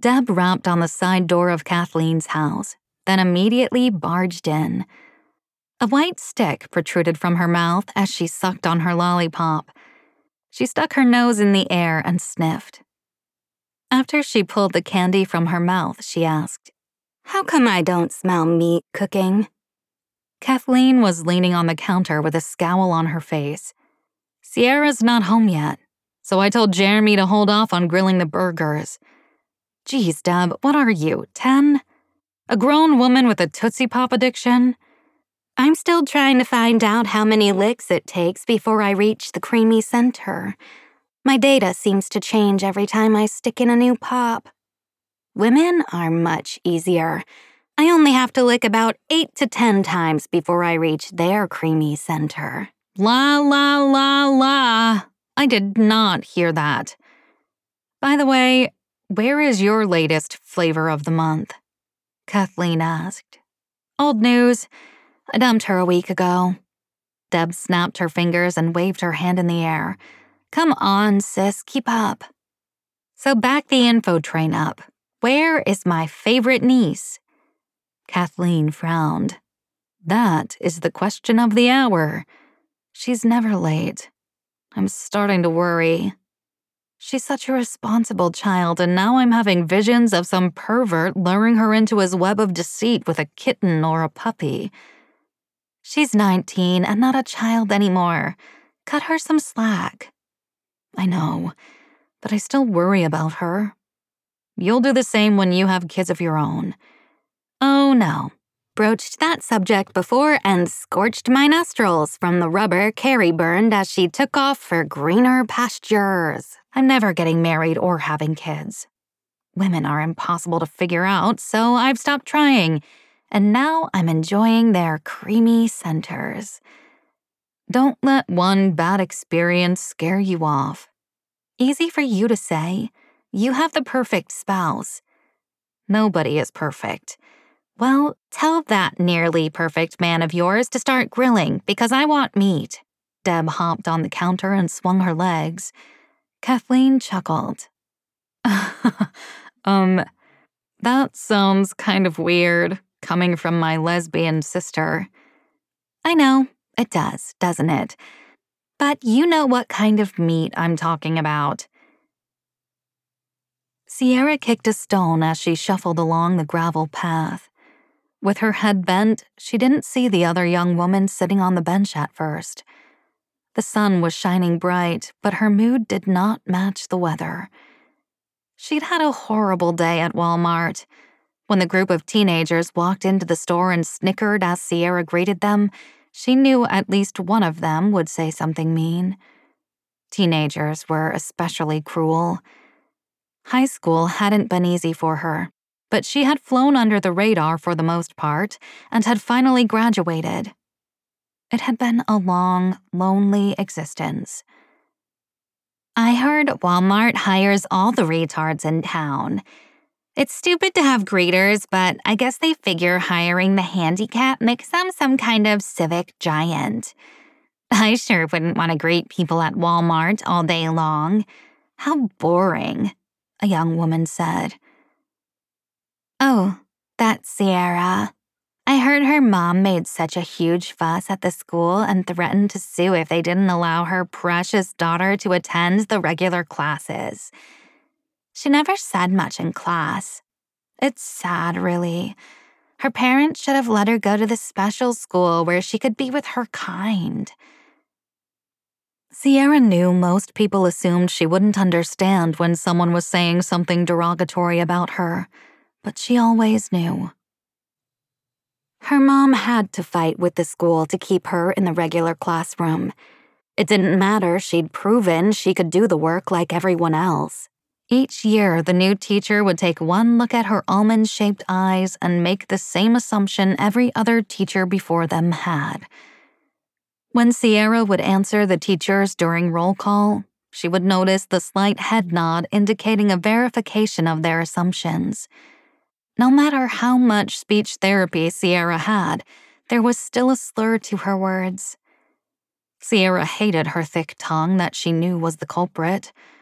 Deb rapped on the side door of Kathleen's house, then immediately barged in. A white stick protruded from her mouth as she sucked on her lollipop. She stuck her nose in the air and sniffed. After she pulled the candy from her mouth, she asked, "How come I don't smell meat cooking?" Kathleen was leaning on the counter with a scowl on her face. "Sierra's not home yet, so I told Jeremy to hold off on grilling the burgers." "Geez, Deb, what are you, 10? A grown woman with a Tootsie Pop addiction?" "I'm still trying to find out how many licks it takes before I reach the creamy center. My data seems to change every time I stick in a new pop. Women are much easier. I only have to lick about 8 to 10 times before I reach their creamy center." La la la la. I did not hear that. By the way, where is your latest flavor of the month? Kathleen asked. "Old news. I dumped her a week ago." Deb snapped her fingers and waved her hand in the air. "Come on, sis, keep up." "So back the info train up. Where is my favorite niece?" Kathleen frowned. "That is the question of the hour. She's never late. I'm starting to worry. She's such a responsible child, and now I'm having visions of some pervert luring her into his web of deceit with a kitten or a puppy. She's 19 and not a child anymore. Cut her some slack." "I know, but I still worry about her." "You'll do the same when you have kids of your own." "Oh no. Broached that subject before and scorched my nostrils from the rubber Carrie burned as she took off for greener pastures. I'm never getting married or having kids. Women are impossible to figure out, so I've stopped trying, and now I'm enjoying their creamy centers." Don't let one bad experience scare you off. Easy for you to say. You have the perfect spouse. Nobody is perfect. Well, tell that nearly perfect man of yours to start grilling because I want meat. Deb hopped on the counter and swung her legs. Kathleen chuckled. That sounds kind of weird, coming from my lesbian sister. I know, it does, doesn't it? But you know what kind of meat I'm talking about. Sierra kicked a stone as she shuffled along the gravel path. With her head bent, she didn't see the other young woman sitting on the bench at first. The sun was shining bright, but her mood did not match the weather. She'd had a horrible day at Walmart. When the group of teenagers walked into the store and snickered as Sierra greeted them, she knew at least one of them would say something mean. Teenagers were especially cruel. High school hadn't been easy for her, but she had flown under the radar for the most part and had finally graduated. It had been a long, lonely existence. I heard Walmart hires all the retards in town. It's stupid to have greeters, but I guess they figure hiring the handicap makes them some kind of civic giant. I sure wouldn't want to greet people at Walmart all day long. How boring, a young woman said. Oh, that's Sierra. I heard her mom made such a huge fuss at the school and threatened to sue if they didn't allow her precious daughter to attend the regular classes. She never said much in class. It's sad, really. Her parents should have let her go to the special school where she could be with her kind. Sierra knew most people assumed she wouldn't understand when someone was saying something derogatory about her, but she always knew. Her mom had to fight with the school to keep her in the regular classroom. It didn't matter, she'd proven she could do the work like everyone else. Each year, the new teacher would take one look at her almond-shaped eyes and make the same assumption every other teacher before them had. When Sierra would answer the teachers during roll call, she would notice the slight head nod indicating a verification of their assumptions. No matter how much speech therapy Sierra had, there was still a slur to her words. Sierra hated her thick tongue that she knew was the culprit.